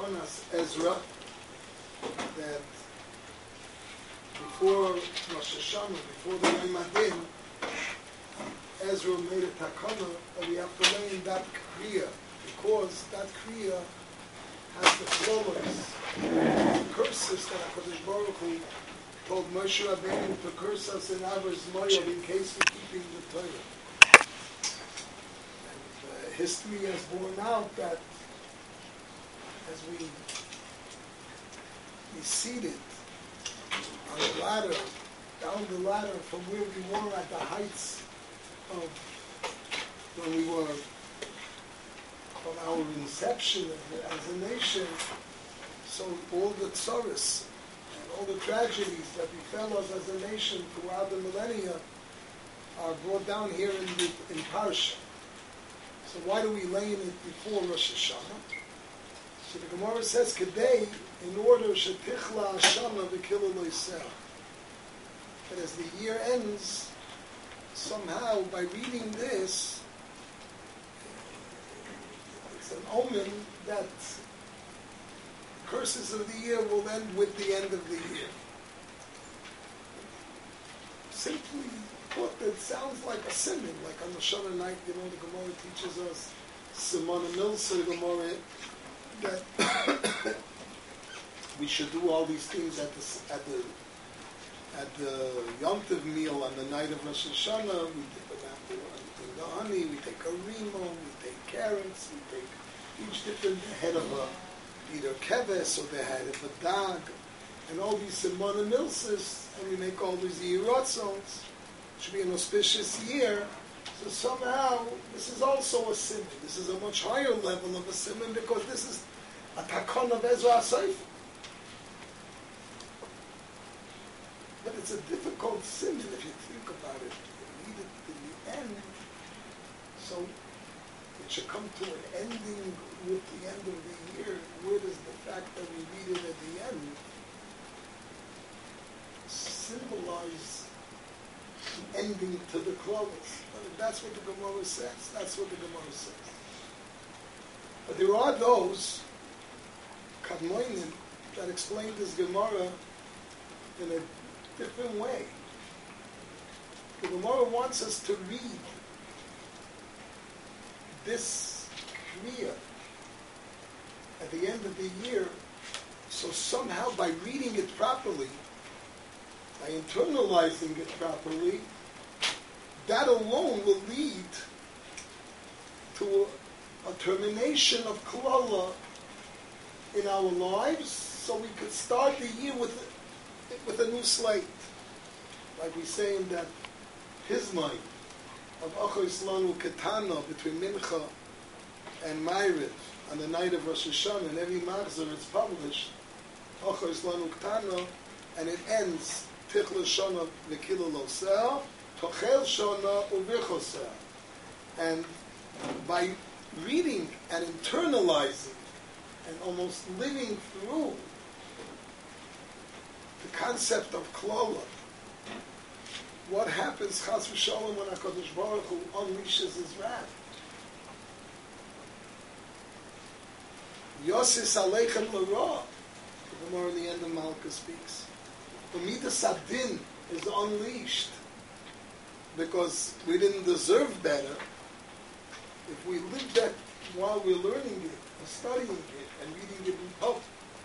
Takonas Ezra, that before Rosh Hashanah, before the Yom Adin, Ezra made a takana that we have to learn that kriya, because that kriya has the flowers, the curses that HaKadosh Baruch Hu told Moshe Rabbeinu to curse us in Avos Moav in case we're keeping the Torah. And history has borne out that as we seated on the ladder, down the ladder from where we were at the heights of when we were from our inception as a nation, so all the tsuris and all the tragedies that befell us as a nation throughout the millennia are brought down here in Parsha. So why do we lay in it before Rosh Hashanah? So the Gemara says, "Kedei in order shetichla Hashanah v'kilu loiseh." But as the year ends, somehow by reading this, it's an omen that curses of the year will end with the end of the year. Simply put, it sounds like a simon, like on the Shana night, the Gemara teaches us, Simon Milsa, the Gemara, that we should do all these things at the Yom Tov meal on the night of Rosh Hashanah. We take an apple, we take the honey, we take a rimo, we take carrots, we take each different head of either keves or the head of a dog, and all these simon and milsis, and we make all these yiratzos. It should be an auspicious year. So somehow, this is also a simon. This is a much higher level of a simon because this is a takon of Ezra HaSofer. But it's a difficult simon if you think about it. You read it in the end, so it should come to an ending with the end of the year. Where does the fact that we read it at the end symbolize the ending to the close? That's what the Gemara says. That's what the Gemara says. But there are those Kadmoinim that explain this Gemara in a different way. The Gemara wants us to read this Kriya at the end of the year, so somehow by reading it properly, by internalizing it properly, that alone will lead to a termination of Klala in our lives, so we could start the year with a new slate. Like we say in that Hizmai of Achos Lanu Ketana between Mincha and Ma'ariv on the night of Rosh Hashanah, and every Machzor is published, Achos Lanu Ketana, and it ends Tichla Shana V'kilu Loseh, Tochel Shana Uvichoseh. And by reading and internalizing and almost living through the concept of Klala, what happens, Chas v'Shalom, when HaKadosh Baruch Hu unleashes His wrath? Yosis Aleichem L'Ra, the Gemara in the end of Malka speaks. The Midas Adin is unleashed because we didn't deserve better. If we live that while we're learning it, and studying it, and reading it in hope,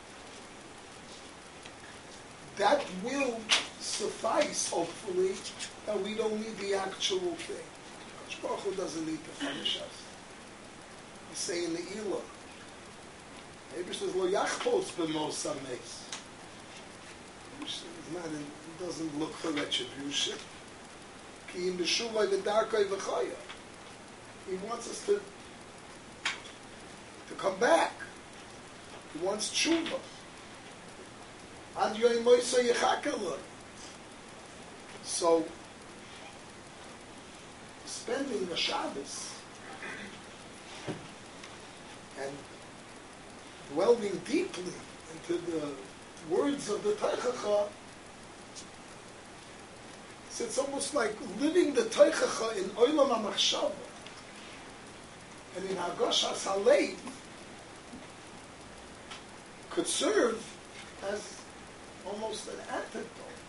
that will suffice, hopefully, that we don't need the actual thing. HaKadosh Baruch Hu doesn't need to punish us. We say in the Elah, Abel says, Lo yachpos b'mos hameis. He doesn't look for retribution. Ki im b'shuvay v'darkay v'chaya. He wants us to come back. He wants tshuva. Ad yoim moisa yechakela. So, spending the Shabbos and delving deeply into the words of the Teichacha, so it's almost like living the Teichacha in Olam HaMachshava and in Hagashas HaLev, could serve as almost an antidote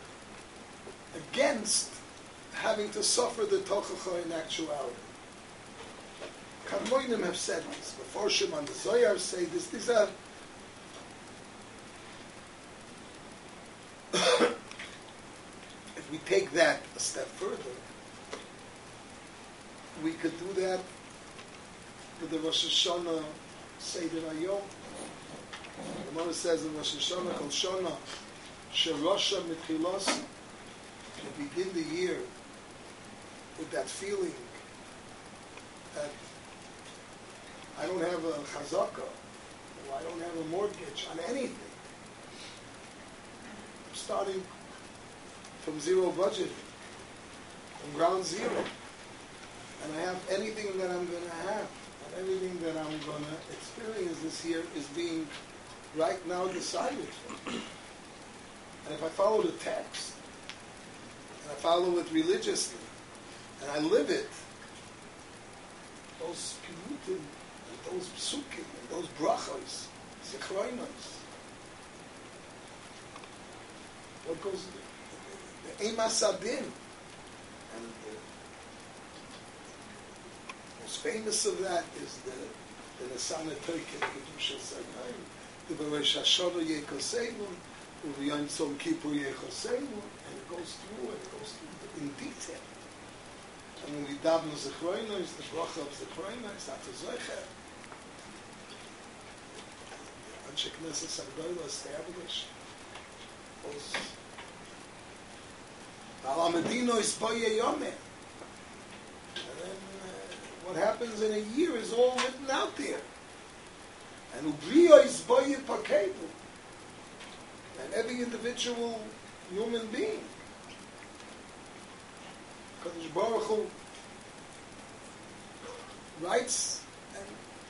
against having to suffer the tochacha in actuality. Kadmonim have said this. Before Shimon the Zohar say this. These are if we take that a step further, we could do that with the Rosh Hashanah Seder Hayom. The Gemara says in Rosh Hashanah Kol Shana Sherosha Mitchilos, to begin the year with that feeling that I don't have a chazaka, or I don't have a mortgage on anything. I'm starting from zero budget, from ground zero. And I have anything that I'm going to have, and everything that I'm going to experience this year is being right now decided. And if I follow the text, and I follow it religiously, and I live it, those pilutim, and those psukim, and those brachos, zichroinos, what goes, the emas adin, and the most famous of that is the Nesana Toiket, the Kedusha Sanayim, the Beresh Hashanah Yekosenu, the Yom Tzom Kippur Yekosenu, and it goes through in detail. And when we daven Zechroinos, the bracha of Zechroinos, after Zocher, the Anshe Knesset Sagdoila established those Al Medino is Boye Yomeh. What happens in a year is all written out there. And Ubriyo is Boye Pakedu. And every individual human being. Kadosh Baruch Hu writes and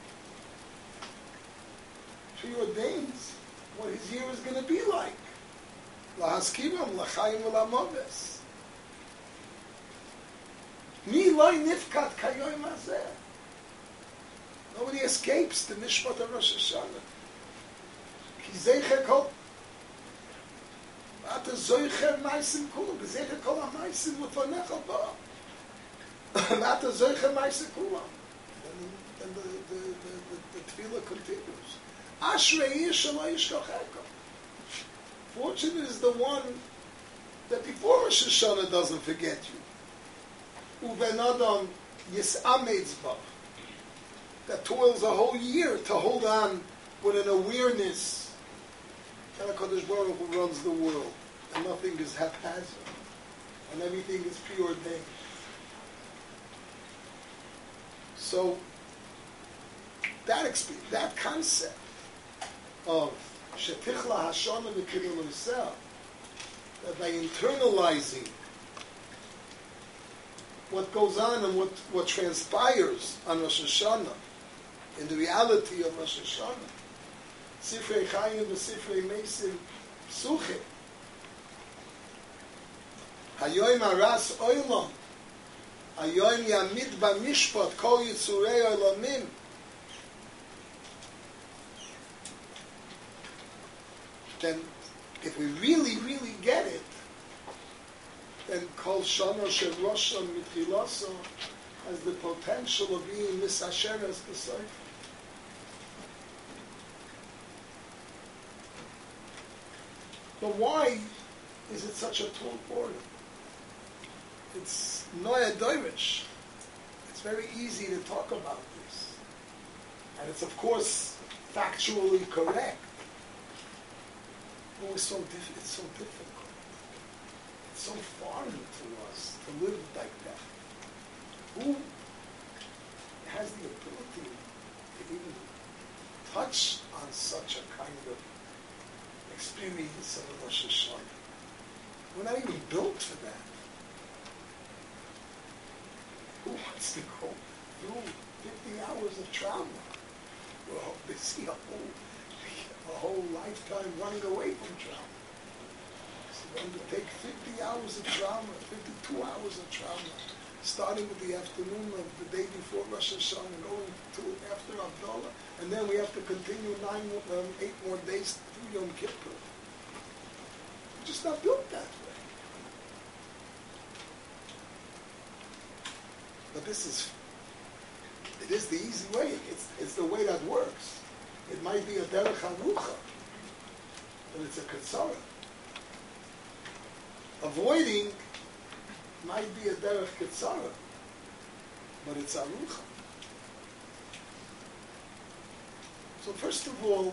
preordains what his year is going to be like. Lahaskivam, Lachayim, Lamoves. Mi loy nifkat kayoim hazeh. Nobody escapes the Mishpat of Rosh Hashanah. Ki zeicher kol Ata zoicher meisim kulam. Zeicher kol ha-meisim u'tonecha ba. Ata zoicher meisim kulam. And the tefillah continues. Ashrei ish lo yishkocheka. Fortunate is the one that before Rosh Hashanah doesn't forget you. Uben Adam Yis'amedz Ba, that toils a whole year to hold on with an awareness that HaKadosh Baruch Hu runs the world, and nothing is haphazard, and everything is preordained. So, that concept of Shetichla Hashana V'Kidul Yisrael, that by internalizing what goes on and what transpires on Rosh Hashanah, in the reality of Rosh Hashanah, Sifrei Chayim v'Sifrei Meisim Psuchim, Hayoim Aras Oilam, Hayoim Yamid B'Mishpat Kol Yitzurei Oilamim. Then, if we really, really get it, then Kol Shana Shel Rosham Mitchilaso has the potential of being Misasheres B'Soif. But why is it such a tall order? It's Noya Doirish. It's very easy to talk about this. And it's of course factually correct. But it's so difficult. It's so foreign to us to live like that. Who has the ability to even touch on such a kind of experience of a Rosh Hashanah? We're not even built for that. Who wants to go through 50 hours of trauma? Well, they see a whole lifetime running away from trauma. So then to take 50 hours of trauma, 52 hours of trauma, starting with the afternoon of the day before Rosh Hashanah and going to after Havdalah, and then we have to continue 8 more days through Yom Kippur. We're just not built that way. But it is the easy way. It's the way that works. It might be a derech harucha, but it's a katsara. Avoiding might be a derech katsara, but it's arucha. So first of all,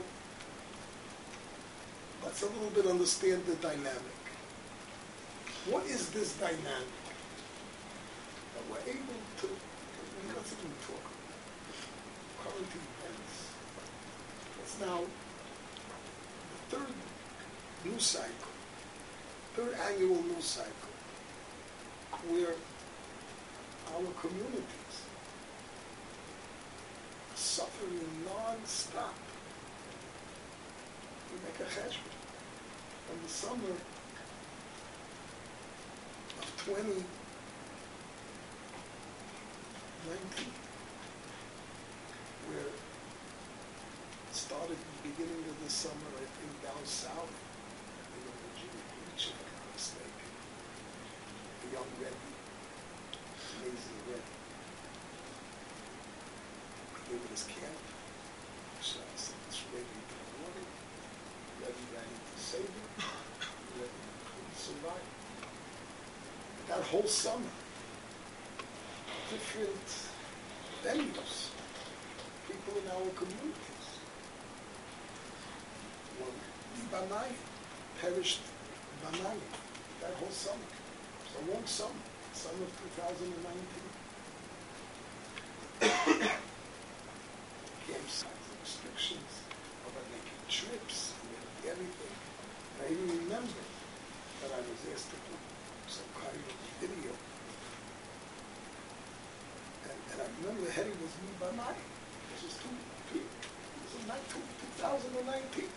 let's a little bit understand the dynamic. What is this dynamic that we're able to, let's even talk about current events. It's now the third news cycle, third annual news cycle, where our communities are suffering non-stop. We make a cheshbon. From the summer of 2019, where it started at the beginning of the summer, I think down south, in the Virginia Beach, if I'm not mistaken. The young Rebbe, amazing Rebbe. He gave it his camp. So I said, this Rebbe to the water. Rebbe ran into Savior. Rebbe couldn't survive. That whole summer, different venues, people in our communities. One, Banai, perished Banai, that whole summer. It was a long summer, summer of 2019. Campsites, restrictions, about making trips, everything. And I even remember that I was asked to do some kind of video. And I remember the heading was me by mine. This was 2019.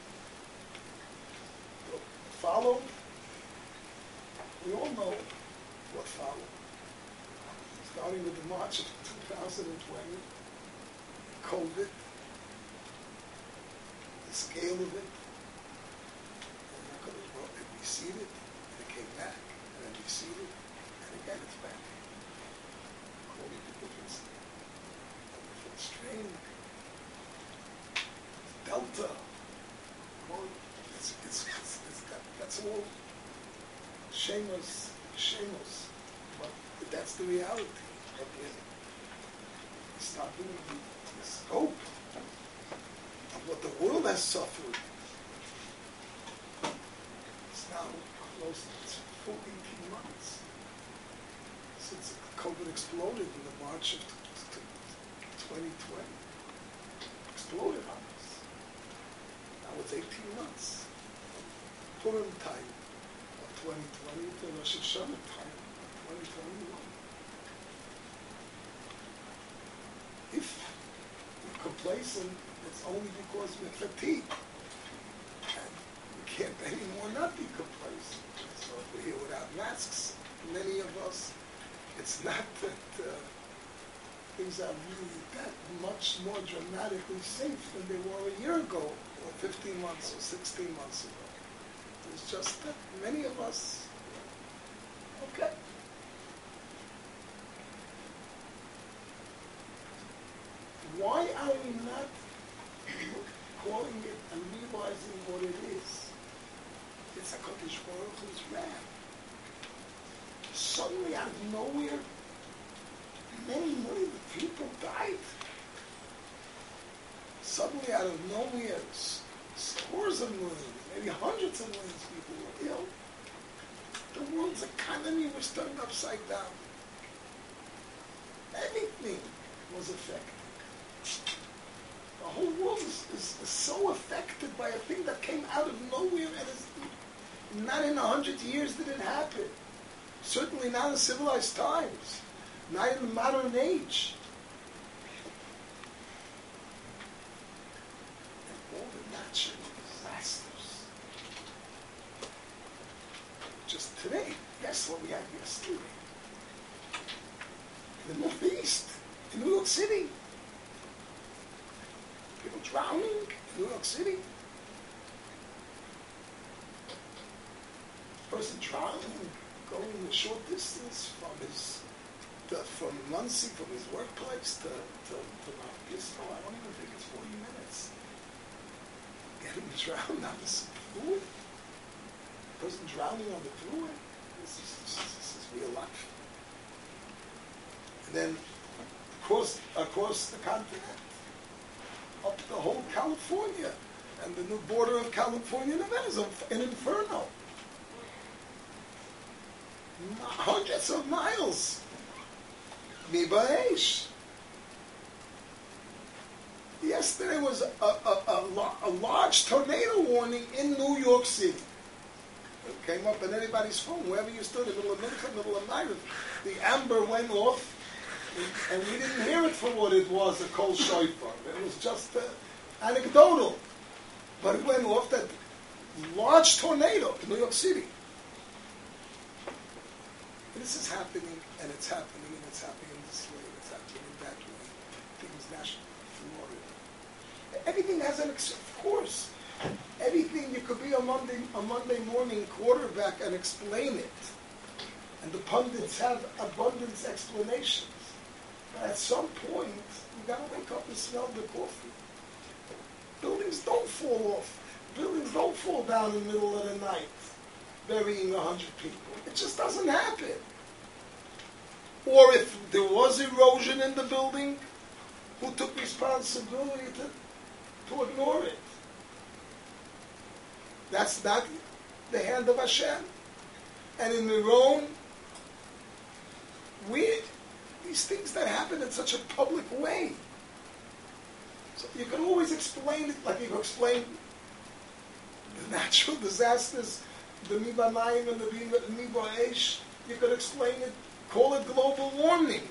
So followed, we all know what followed. Starting with the March of 2020, COVID, the scale of it, and it receded, and it came back, and it receded, and again it's back. According to different strain, Delta, that's all shameless, but that's the reality. Starting with the scope of what the world has suffered. It's now close to full 18 months since COVID exploded in the March of 2020. Exploded on us. Now it's 18 months. Purim time of 2020 to Rosh Hashanah time of 2021. If we're complacent, it's only because we're fatigued. And we can't anymore not be complacent. So if we're here without masks, many of us, it's not that things are really that much more dramatically safe than they were a year ago, or 15 months, or 16 months ago. It's just that many of us, okay. Why are we not calling it and realizing what it is? It's HaKadosh Baruch Hu's wrath. Suddenly out of nowhere, many millions of people died. Suddenly out of nowhere, scores of millions, maybe hundreds of millions of people were ill. The world's economy was turned upside down. Everything was affected. The whole world is so affected by a thing that came out of nowhere, and is not in 100 years did it happen. Certainly not in civilized times, not in the modern age. And all the natural disasters. Just today, guess what we had yesterday? the Northeast, in New York City. People drowning in New York City. Person drowning, going a short distance from Muncie, from his workplace to Mount Gisco. I don't even think it's 40 minutes. Getting drowned on the thruway. Person drowning on the thruway. This is real life. And then across the continent, up the whole California, and the new border of California and Nevada is an inferno. Hundreds of miles. Mibaesh. Yesterday was a large tornado warning in New York City. It came up on anybody's phone, wherever you stood, in the middle of Mincha, middle of night. The amber went off, and we didn't hear it for what it was, a kol shofar. It was just anecdotal. But it went off, that large tornado in New York City. This is happening, and it's happening, and it's happening this way, and it's happening that way. Things national, Florida. Everything has of course. Everything, you could be a Monday morning quarterback and explain it. And the pundits have abundance explanations. But at some point, you gotta wake up and smell the coffee. Buildings don't fall off. Buildings don't fall down in the middle of the night, burying 100 people. It just doesn't happen. Or if there was erosion in the building, who took responsibility to ignore it? That's not the hand of Hashem. And in Miron, these things that happen in such a public way. So you can always explain it, like you can explain the natural disasters, the Miba Mayim and the Miba Eish. You could explain it, call it global warming.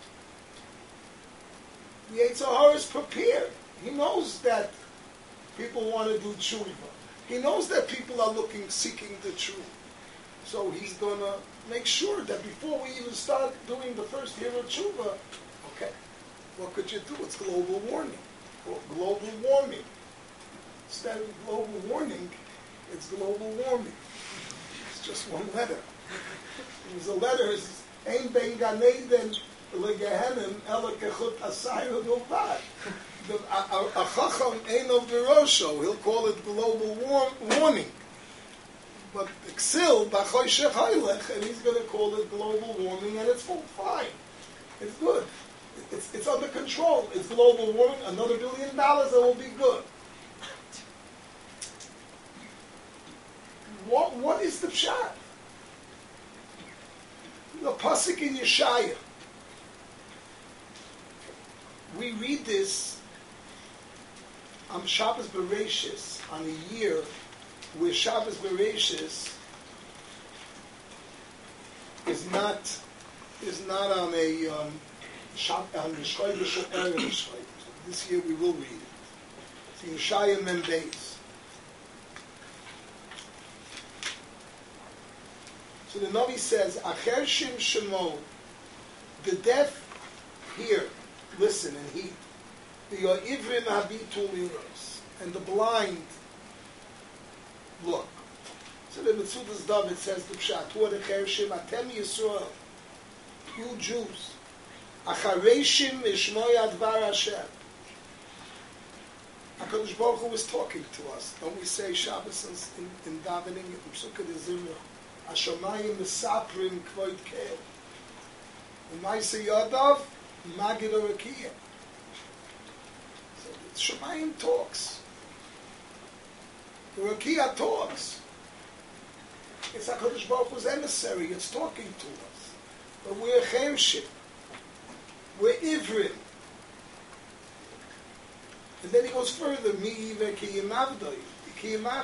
The Yetzer Hara is prepared. He knows that people want to do tshuva. He knows that people are seeking the truth. So he's going to make sure that before we even start doing the first year of tshuva, okay, what could you do? It's global warming. Or global warming. Instead of global warming, it's global warming. It's just one letter. It was a letter, it's Ein ben Gan Eden leGehenim ela kechut asayru bilvad. A chacham ain't of the Rosho. He'll call it global warming. But Xil, B'choshech Hailech, and he's going to call it global warming, and it's fine. It's good. It's under control. It's global warming. Another $1 billion, it will be good. What is the pshat? The pasuk in Yeshaya. We read this on Shabbos Bereshis, on a year where Shabbos Bereshis is not on a on the Shchodesh or Erev Shchodesh. This year we will read it. It's in Yeshaya Mem Beis. So the Navi says, Achershim Shemo, the deaf hear, listen and heed. The Yo'ivrim Habitul Liros, and the blind look. So the Metzudas David says the Pshat, who are the Achershim, Atem Yisrael, you Jews, Achareshim Ishmoy Advar Hashem. HaKadosh Baruch Hu was talking to us. Don't we say Shabbos in davening, in Psukkah de Zimra, Hashomayim Mesaprim Kvoid Keil. Umayse Yadav, Magid Orakiyah. So Shemayim talks. Orakiyah talks. It's HaKadosh Baruch Hu's emissary. It's talking to us. But we're Chershim. We're Ivrim. And then he goes further. Mi Iver Ki Yimavdi.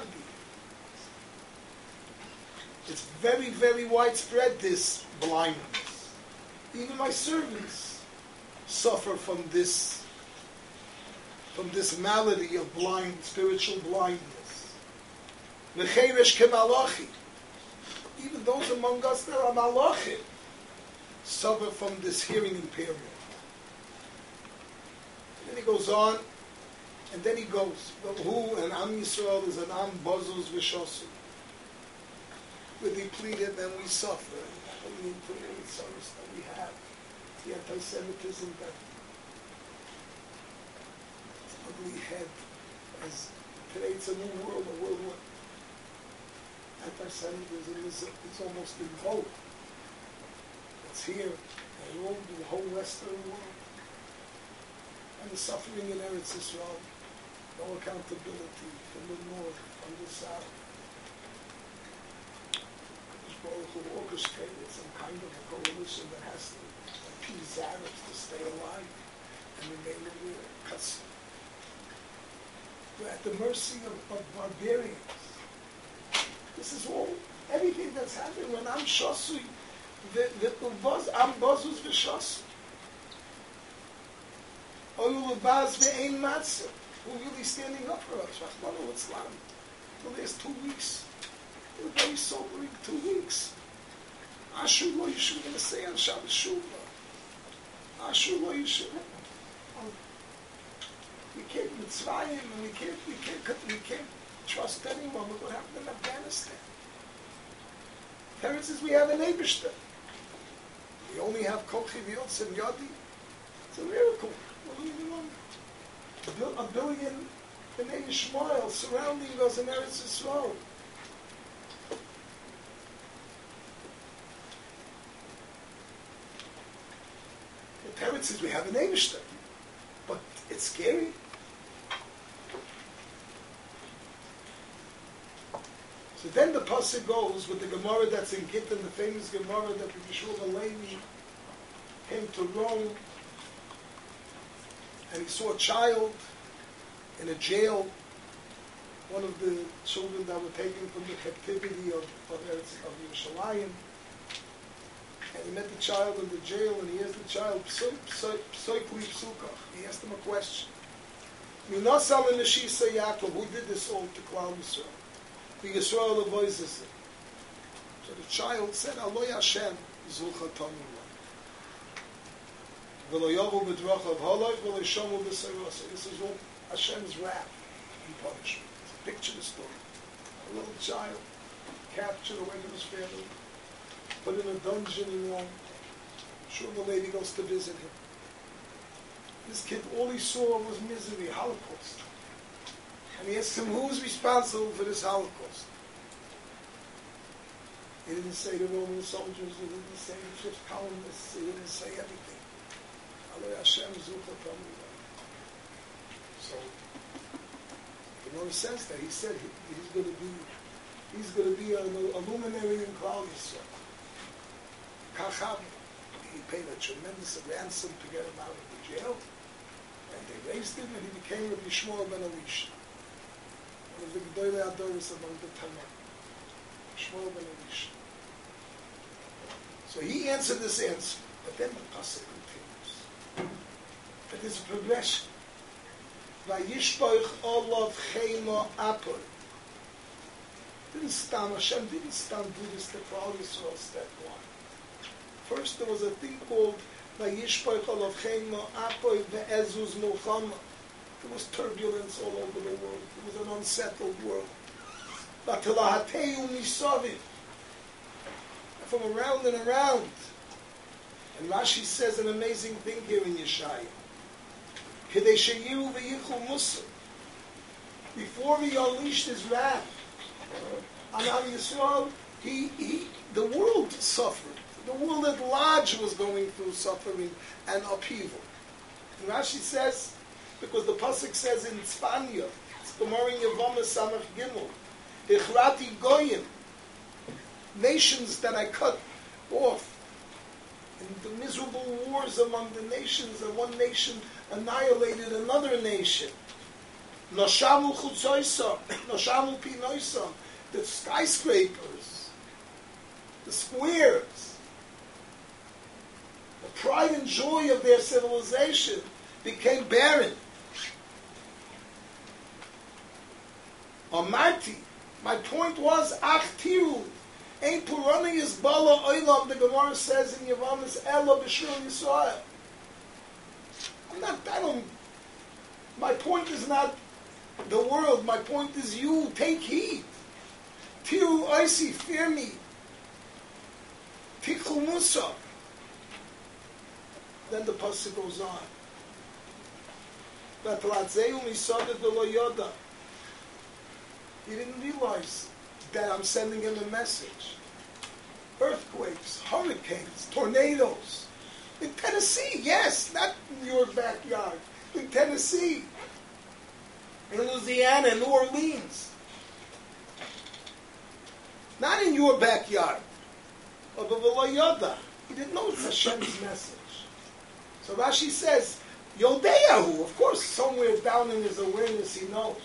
It's very, very widespread, this blindness. Even my servants suffer from this malady of spiritual blindness. V'cheresh ke'malachi. Even those among us that are malachim. suffer from this hearing impairment. And then he goes on, and then he goes, who and Am Yisrael is an Am Bozus V'Shosu. We're depleted and we suffer. And we need to the service that we have. The anti-Semitism that its ugly head. As today it's a new world, a world where anti-Semitism is almost in vogue. It's here, and all the whole Western world. And the suffering in Eretz Yisrael, no accountability from the north, from the south. Baruch Hu orchestrated some kind of a coalition that has to appease Arabs to stay alive and remain in the custom. We're at the mercy of barbarians. This is all, everything that's happening when I'm Shosui, I'm Bozus V'Shosui. Oyul Baz Ve'ein Matzah. We're really standing up for us. Rahmanu Islam. The last 2 weeks. It was very sobering 2 weeks. Ashur Lo Yishuv, going to say on Shabbos Shuvah. Ashur Lo Yishuv. We can't Mitzrayim, and we can't trust anyone with what happened in Afghanistan. Parents says we have an Eibishter. We only have Kochi V'Yotz and Yodi. It's a miracle. A billion B'nai Yishmael surrounding us in Eretz Yisrael. The parents says we have an Eibishter, but it's scary. So then the pasuk goes with the Gemara that's in Gittin, the famous Gemara that Rabbi Shmuel Alevi came to Rome, and he saw a child in a jail, one of the children that were taken from the captivity of Yerushalayim. And he met the child in the jail, and he asked the child, he asked him a question. Minasal and Neshisa Yaakov, who did this all to Klal Yisrael? The Yisrael of voices. So the child said, Aloy Hashem, Zulcha Tanu. V'lo yovu b'drachav halach, v'lo yishomu b'sarasa. This is all Hashem's wrath and punishment. Picture the story. A little child captured away from his family, put in a dungeon in Rome. Sure, the lady goes to visit him. This kid, all he saw was misery, Holocaust. And he asked him, who is responsible for this Holocaust? He didn't say the Roman soldiers, he didn't say the fifth columnists, he didn't say everything. Aloy Hashem Zulcha Tanu. So, the Gemara says that he said he's going to be a luminary in Klal Yisrael. Kacham, he paid a tremendous ransom to get him out of the jail, and they raised him, and he became Rabbi Shmuel ben Elisha, one of the Gedolei Adoros among the Tanakh. Shmuel ben Elisha. So he answered this answer, but then the pasuk continues. But there's a progression. Vayishpoich olav chema apor. Hashem didn't stand do this to Klal Yisrael step one. First there was a thing called Vayishpoich olav chema apor ve'ezuz milchama. There was turbulence all over the world. It was an unsettled world. V'tilahateu misaviv. From around and around. And Rashi says an amazing thing here in Yeshaya. Before he unleashed his wrath on Am Yisrael, the world suffered. The world at large was going through suffering and upheaval. And Rashi says, because the pasuk says in Tzfanya, it's Gemara in Yevamah Samach Gimel, Ichrati Goyim, nations that I cut off, and the miserable wars among the nations, and one nation annihilated another nation. Noshamu chutzoisam, noshamu pinoisam, the skyscrapers, the squares, the pride and joy of their civilization became barren. Amarti, my point was, ach tiru, Ein Purani is Bala Oilam, the Gemara says in Yavamas, Ella B'Shur Yisrael. My point is not the world, my point is you, take heed. Tiru Oisi, fear me. Tikhu Musa. Then the pasuk goes on. He didn't realize that I'm sending him a message. Earthquakes, hurricanes, tornadoes. In Tennessee, yes, not in your backyard. In Tennessee, in Louisiana, New Orleans. Not in your backyard. He didn't know it's Hashem's message. So Rashi says, Yodeyahu, of course, somewhere down in his awareness he knows.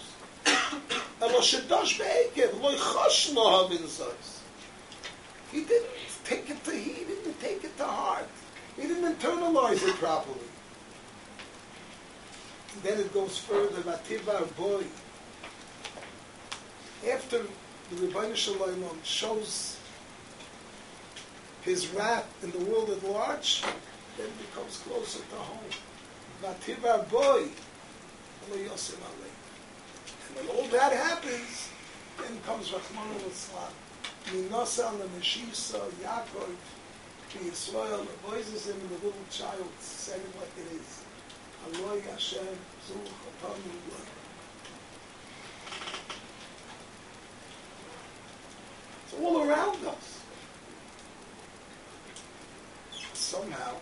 He didn't take it to heed, he didn't take it to heart. He didn't internalize it properly. And then it goes further, Vativar boy. After the Rebbeinu Shalom shows his wrath in the world at large, then it becomes closer to home. Vativar boy. And when all that happens, then comes Rachmana Litzlan. Minasa Lemeshisa Yaakov to Yisrael, the voices him and the little child said it like it is. Aloi Hashem Zu Chapanu Lo. It's all around us. Somehow,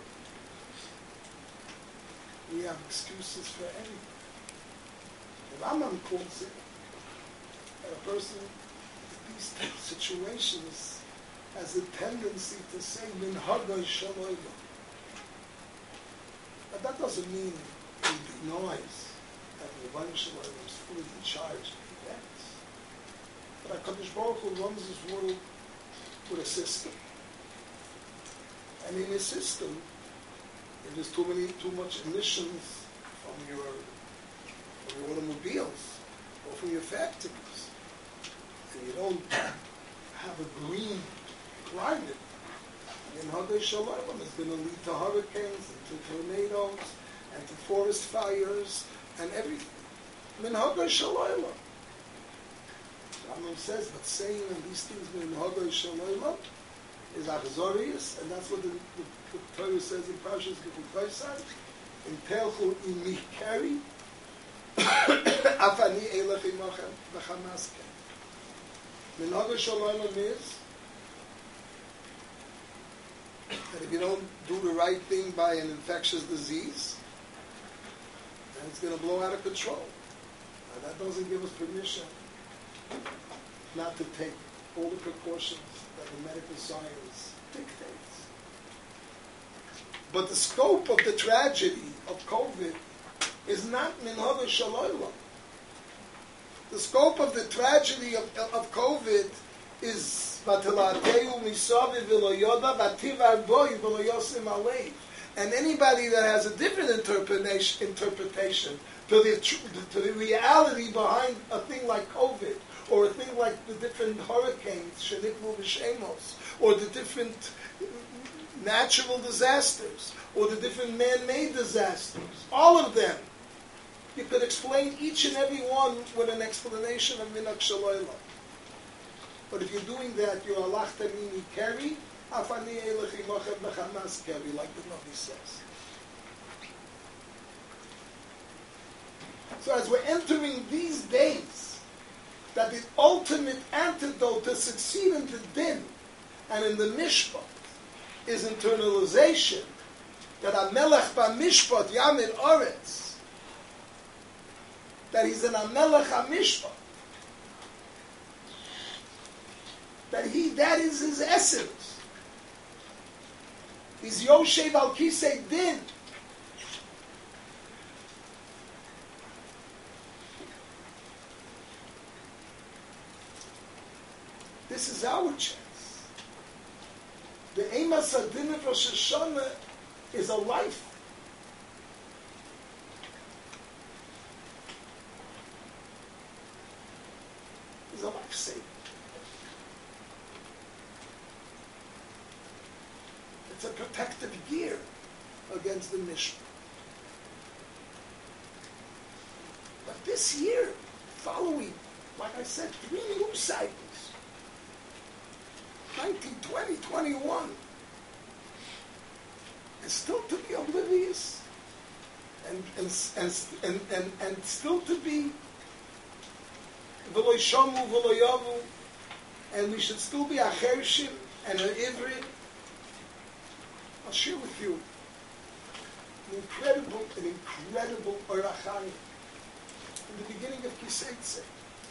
we have excuses for anything. The Rambam calls it that a person in these situations has a tendency to say min hagay shaloyva. But that doesn't mean he denies that the Rebbeinu Shalom is fully in charge of the events. But HaKadosh Baruch Hu runs this world with a system. And in his system, if there's too much emissions from your automobiles or from your factories, and you don't have a green climate, then Hagay Shalom is going to lead to hurricanes and to tornadoes and to forest fires and everything. Min Hagay Shalom. Rambam says, but saying these things min Hagay Shalom is achzorius, and that's what the Torah says in Parshas B'Chukosai. In Telchu imi keri, afani elech imachem v'chamaskem. Min Hagay Shalom is that if you don't do the right thing by an infectious disease, then it's going to blow out of control. Now, that doesn't give us permission not to take all the precautions that the medical science dictates. But the scope of the tragedy of COVID is not min hagay shalayla. The scope of the tragedy of COVID is and anybody that has a different interpretation to the reality behind a thing like COVID, or a thing like the different hurricanes, shenikvu v'shemos, or the different natural disasters, or the different man-made disasters, all of them, you could explain each and every one with an explanation of minak shalayla. But if you're doing that, you're alach tamini keri, afani elech imachem b'chamas keri, like the Navi says. So as we're entering these days, that the ultimate antidote to succeed in the din and in the mishpat is internalization, that Amelech b'mishpat yamid oretz, that he's an Amelech HaMishpat, that is his essence. He's Yoshev al Kisei Din. This is our chance. The Emas Adin of Rosh Hashanah is a life. It's a life-saving. It's a protective gear against the Mishra. But this year, following, like I said, 3 new cycles, 19, 20, 21, and still to be oblivious, and still to be v'lo yishamu v'lo yavu, and we should still be a chershim and an ivri. I'll share with you an incredible orach chayim in the beginning of Kiseitze.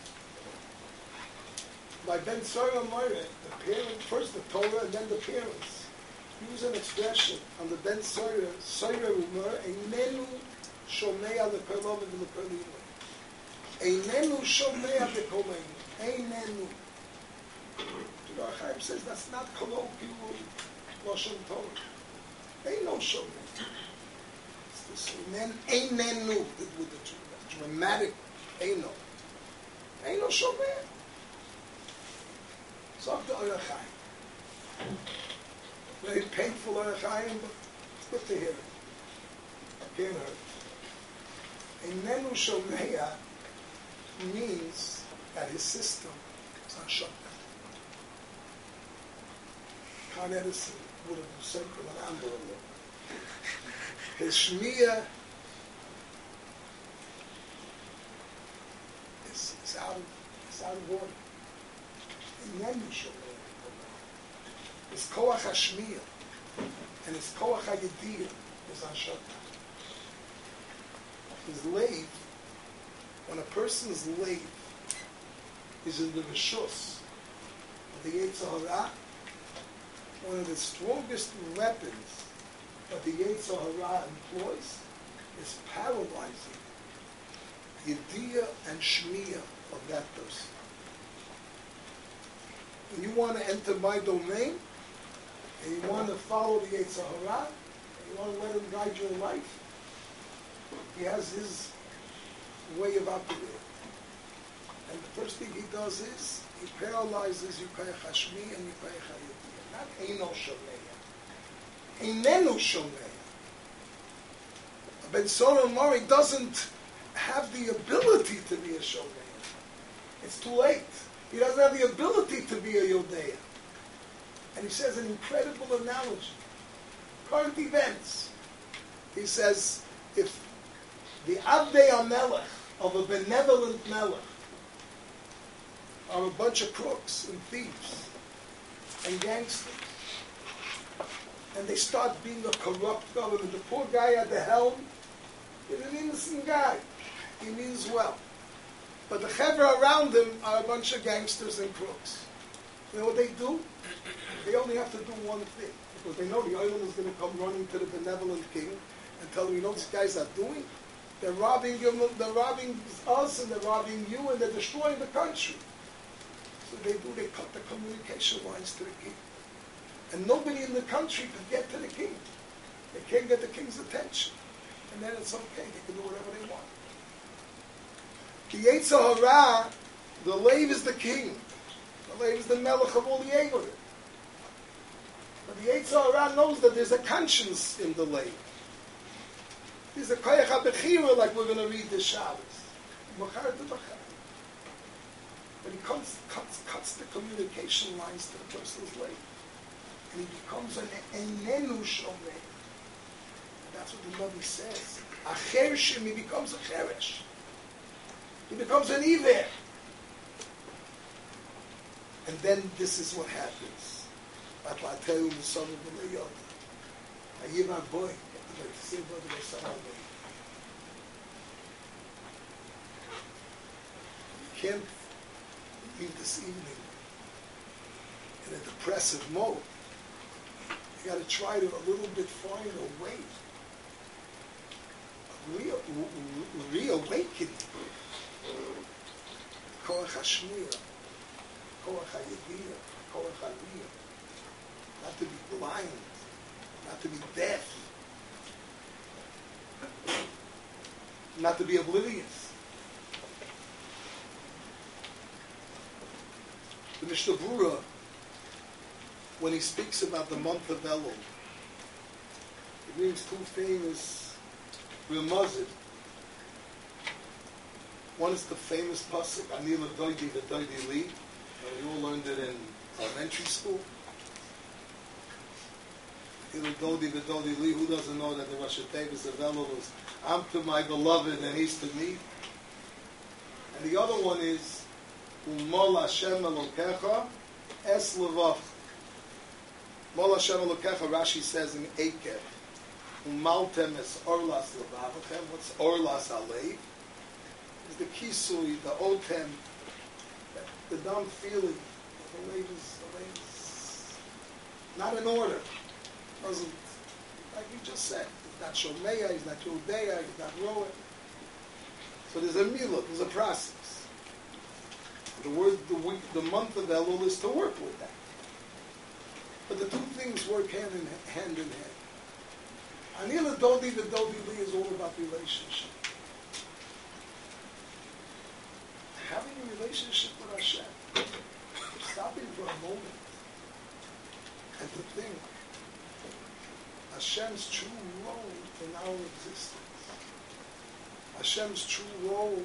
By Ben Soira Moire, the parents, first the Torah and then the parents, use an expression on the Ben Soira, Soira Umar, Einenu Shomea Le'Kolov and Le'Kolinu. Einenu Shomea Le'Kolinu. Einenu. The Orach Chayim says that's not colloquial Lashon Torah. Eino Shomea. It's this Einenu with the dramatic Eino. Eino Shomea. Talk to Orach Chayim. Very painful Orach Chayim, but it's good to hear it. Can't hurt. Einenu Shomea means that his system is on shutdown. Con Edison would have circled an amber alert. His Shmiya is out of order. His koach hashmiya and his koach hayediyah is on shutdown. His lave, when a person's lave is in the rishus of the Yetzer Hara, one of the strongest weapons that the Yetzer Hara employs is paralyzing the yediyah and shmiya of that person. When you want to enter my domain, and you want to follow the Yetzer Hara, and you want to let him guide your life, he has his way of operating. And the first thing he does is, he paralyzes Yukayach Hashmi and Yukayach Hayediyah. Not Eino Shomeya. Einenu Shomeya. Ben Soron Mori doesn't have the ability to be a Shomeya. It's too late. He doesn't have the ability to be a Yodea. And he says an incredible analogy. Current events. He says, if the Avdei HaMelech of a benevolent Melech are a bunch of crooks and thieves and gangsters, and they start being a corrupt government, the poor guy at the helm is an innocent guy. He means well. But the chevra around him are a bunch of gangsters and crooks. You know what they do? They only have to do one thing. Because they know the oil is going to come running to the benevolent king and tell him, you know what these guys are doing? They're robbing you, they're robbing us, and they're robbing you, and they're destroying the country. So they cut the communication lines to the king. And nobody in the country could get to the king. They can't get the king's attention. And then it's okay, they can do whatever they want. The Yetzer Hara, the Lev is the king. The Lev is the Melech of all the Egorim. But the Yetzer Hara knows that there's a conscience in the Lev. There's a Koyach HaBechira, like we're going to read this Shabbos. But he cuts the communication lines to the person's Lev. And he becomes an Einenu Shomei. That's what the Navi says. A Chershim, he becomes a Cheresh. He becomes an Iver. And then this is what happens. You can't leave this evening in a depressive mode. You got to try to a little bit find a way. Reawaken Koach Hashmiya, Koach Hayediyah, Koach Aliyah. Not to be blind, not to be deaf, not to be oblivious. The Mishnah Berurah, when he speaks about the month of Elul, brings two famous Ramazim. One is the famous pasuk, Ani l'doidi v'doidi li. You all learned it in elementary school. Ani l'doidi v'doidi li. Who doesn't know that the Rosh Tevis of Elul was, I'm to my beloved and he's to me. And the other one is, Umol Hashem Elokecha es levach. Mol Hashem Elokecha, Rashi says in Eikev, Umaltem es orlas levavachem. What's orlas alev? Is the kisui, the otem, the dumb feeling. The lev is not in order. Doesn't, like you just said, it's not shomeya, it's not yodeya, it's not roa. So there's a milah, there's a process. The word, the month of Elul is to work with that. But the two things work hand in hand. Anila Dodi, the Dodi Li is all about relationship. Having a relationship with Hashem, stopping for a moment, and to think Hashem's true role in our existence. Hashem's true role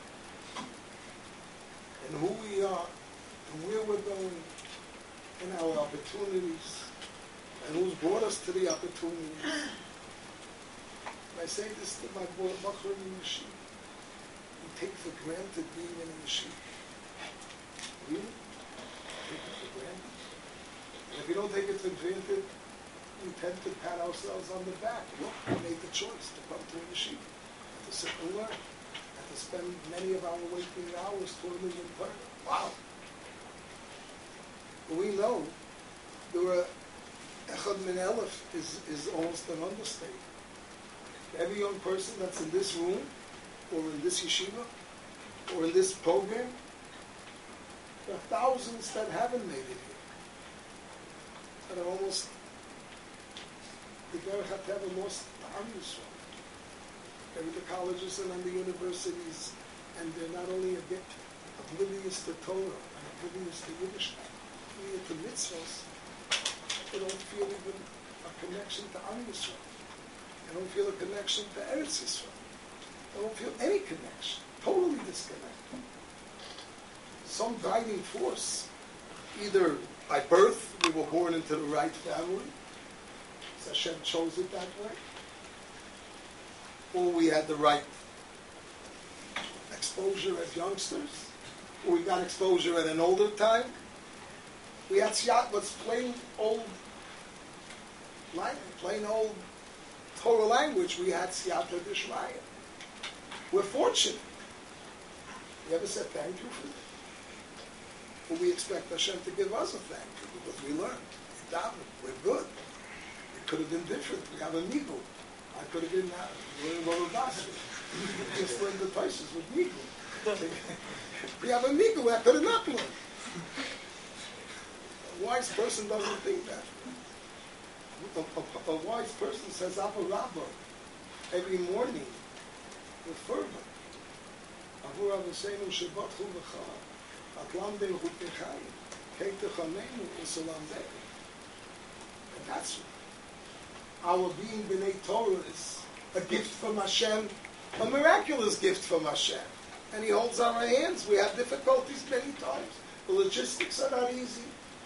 in who we are, and where we're going, and our opportunities, and who's brought us to the opportunities. And I say this to my boy, Bachar in Yeshiva. You take for granted being in a Yeshiva. Really? Take it for granted. And if you don't take it for granted, we tend to pat ourselves on the back. Look, we made the choice to come to a Yeshiva, to sit and learn. To spend many of our waking hours toiling in Torah. Wow. We know there were Echad Min Elef is almost an understatement. Every young person that's in this room, or in this yeshiva, or in this program, there are thousands that haven't made it here. That are almost the Derech HaTeva lost to Am Yisrael. They're at the colleges and on the universities, and they're not only a bit oblivious to Torah and oblivious to Yiddishkeit, oblivious to mitzvahs, they don't feel even a connection to Am Yisrael. They don't feel a connection to Eretz Yisrael. They don't feel any connection, totally disconnected. Some guiding force, either by birth, we were born into the right family, so Hashem chose it that way, or we had the right exposure as youngsters, or we got exposure at an older time. We had siyat, what's plain old language, plain old Torah language. We had siyata d'shmaya. We're fortunate. We ever said thank you for that? But we expect Hashem to give us a thank you because we learned. We're good. It could have been different. We have a migu. I could have been learning Rosh just learned the Taisus with migu. We have a migu. I could have not learned. A wise person doesn't think that. A wise person says Abba Rabba every morning with fervor. Avur Avosenu Shabbat Hu V'cha Atlam Be'Hu Techayim Kei Techanenu U'Salam De'Hu. And that's our being B'nai Torah is a gift from Hashem, a miraculous gift from Hashem. And He holds our hands. We have difficulties many times. The logistics are not easy.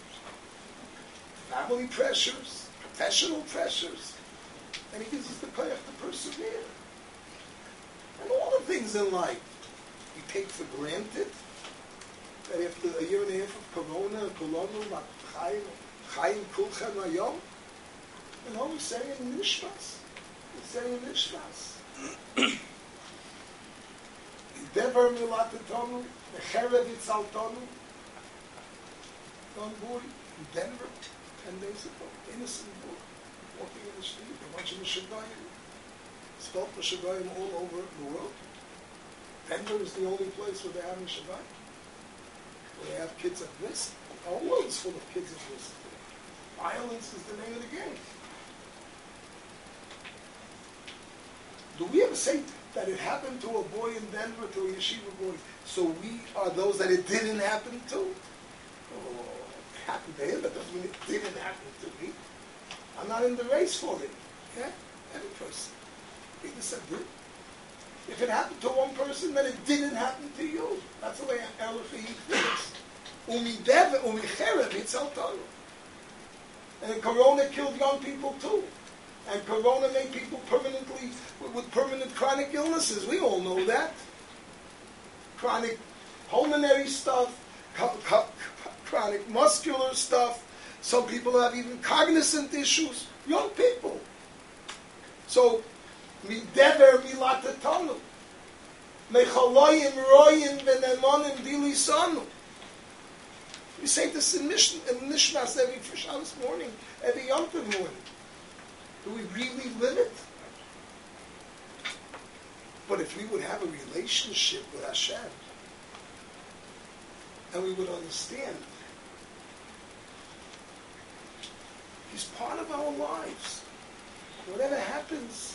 Family pressures, professional pressures. And He gives us the koyach to persevere. And all the things in life we take for granted. That after a year and a half of Corona, Chaim Kulchem Hayom, and all we're saying Nishmas. We're saying Nishmas. Dever Milatetonu, Mecherev Yitzaltonu, Don Boy, in Denver, 10 days ago, innocent boy, walking in the street, a bunch of Meshagayim, spelled Meshagayim all over the world. Denver is the only place where they have Meshagayim, where they have kids at risk. Our world is full of kids at risk. Violence is the name of the game. Do we ever say that it happened to a boy in Denver, to a yeshiva boy, so we are those that it didn't happen to? Oh, it happened to him, but doesn't mean it didn't happen to me. I'm not in the race for it. Yeah? Every person. Read the Sabbath. If it happened to one person, then it didn't happen to you. That's the way Elohi thinks. And Corona killed young people too. And Corona made people permanently, with permanent chronic illnesses. We all know that. Chronic pulmonary stuff, chronic muscular stuff. Some people have even cognizant issues. Young people. So, midever milatatanu. Mechaloyim royim v'nemonim dilisanu. We say this in Nishmas every Shabbos morning, every Yom Tov morning. Do we really live it? But if we would have a relationship with Hashem, and we would understand He's part of our lives. Whatever happens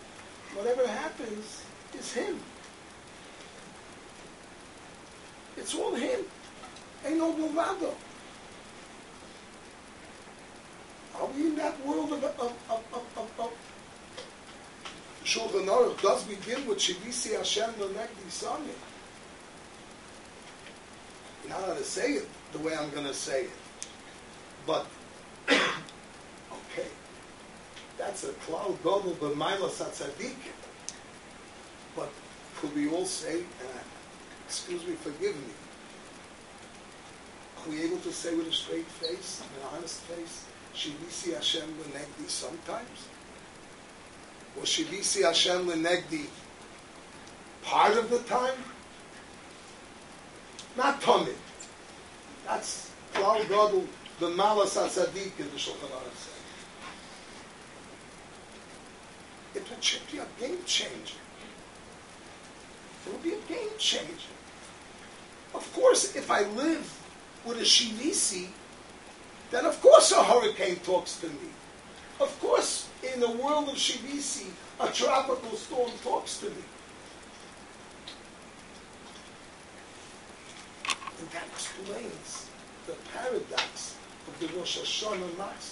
is Him. It's all Him. Ain't no Milvado. Are we in that world of Shulchan Aruch does begin with Shivisi Hashem L'negdi Sami. You know how to say it the way I'm going to say it. But, okay, that's a cloud gadol b'mayla satzadik. But could we all say, excuse me, forgive me, are we able to say with a straight face, an honest face, Shivisi Hashem L'negdi sometimes? Or Shivisi Hashem L'negdi part of the time? Not Tomid. That's Klal Gadol, the Malas HaTzadik in the Shulchan Aruch says. It would be a game changer. It would be a game changer. Of course, if I live with a Shivisi, then of course a hurricane talks to me. Of course, in the world of Shivisi, a tropical storm talks to me. And that explains the paradox of the Rosh Hashanah Matzah.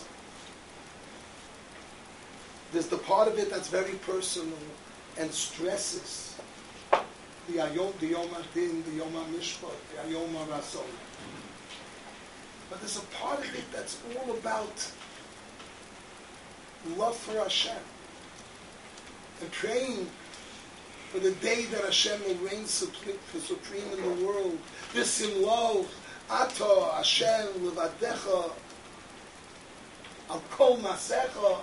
There's the part of it that's very personal and stresses the Yom Adin, the Yom HaMishpat, the Yom HaRason. But there's a part of it that's all about love for Hashem and praying for the day that Hashem will reign supreme in the world. V'simlo ato Hashem levadecha al kol masecha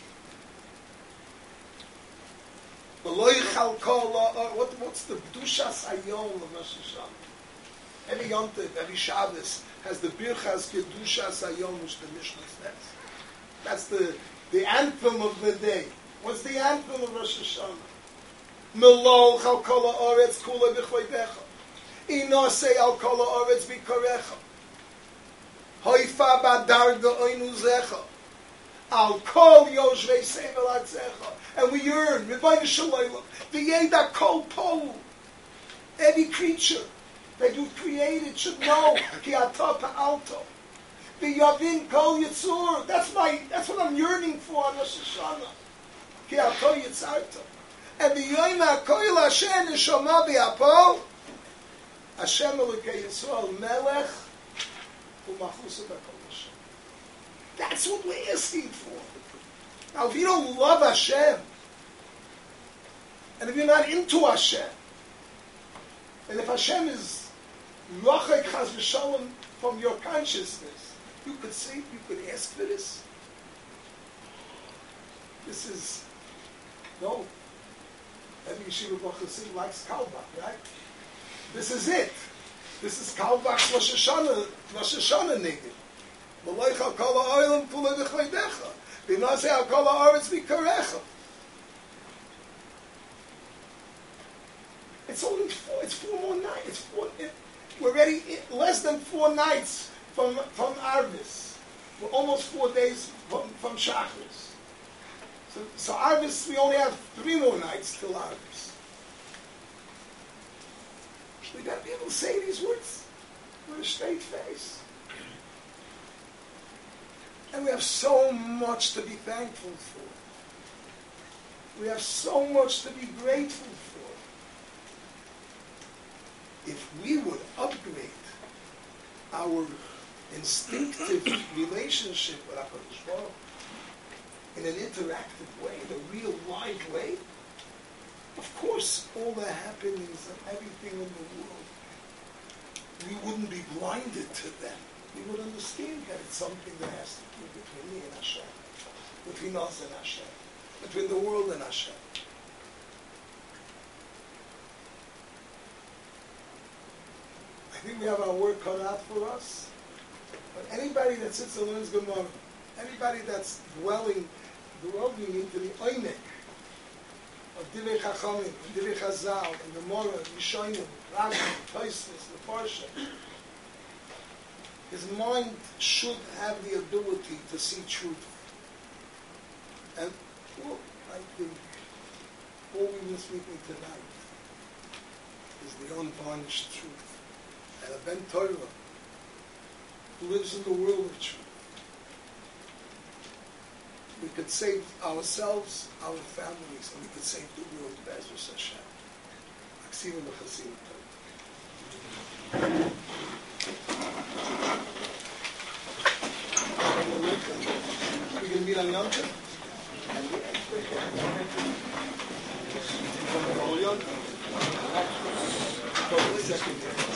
v'lo yichal kol. What's the Kedushas Hayom of Rosh Hashanah? Every Yom Tov, every Shabbos has the Birchas Kedushas Hayom, which the Mishnah says. That's the anthem of the day. What's the anthem of Rosh Hashanah? Melo chal kol haaretz kula b'chvaydecha. Inosei al kol haaretz b'karecha. Hoifa badarga oinuzecha. Al kol yoshvei sevel atzecha. And we yearn, Rebbeinu Shalom, v'yeda kol polu. Every creature that you've created should know ki ata pa'alto. V'yavin kol yitzur. That's what I'm yearning for on Rosh Hashanah. Ki ato yitzarto. And the Yom HaKoil Hashem Neshama B'Apo Hashem Elokei Yisrael Melech U'Machusa B'Kol Hashem. That's what we're asking for. Now, if you don't love Hashem, and if you're not into Hashem, and if Hashem is Rachek Chas V'Shalom from your consciousness, you could say, you could ask for this. This is, no. Every Yeshiva B'Chasim likes Kalbach, right? This is it. This is Kalbach's Rosh Hashanah Nigid. V'loich al kol ha'olam kulei b'chvaydecha. V'naseh al kol ha'aretz b'karecha. It's only four more nights. We're already less than 4 nights from Arvis. We're almost 4 days from Shachris. So Arvis, we only have 3 more nights till Arvis. We got to be able to say these words with a straight face. And we have so much to be thankful for. We have so much to be grateful for. If we would upgrade our instinctive relationship with HaKadosh Baruch Hu in an interactive way, in a real live way, of course, all the happenings and everything in the world, we wouldn't be blinded to them. We would understand that it's something that has to do between me and Hashem, between us and Hashem, between the world and Hashem. I think we have our work cut out for us. But anybody that sits and learns Gemara, anybody that's dwelling into the Oynek of Divrei Chachamim, Divrei Chazal, and the Gemara, Yishonim, Rashi, Tosfos, the Parsha, his mind should have the ability to see truth. And well, I think all we've been speaking tonight is the unvarnished truth. And a Ben Torah who lives in the world of truth. We could save ourselves, our families, and we could save the world of Be'ezus Hashem. Aksim v'chasim tov. We're going to meet on Yom Tov. Second.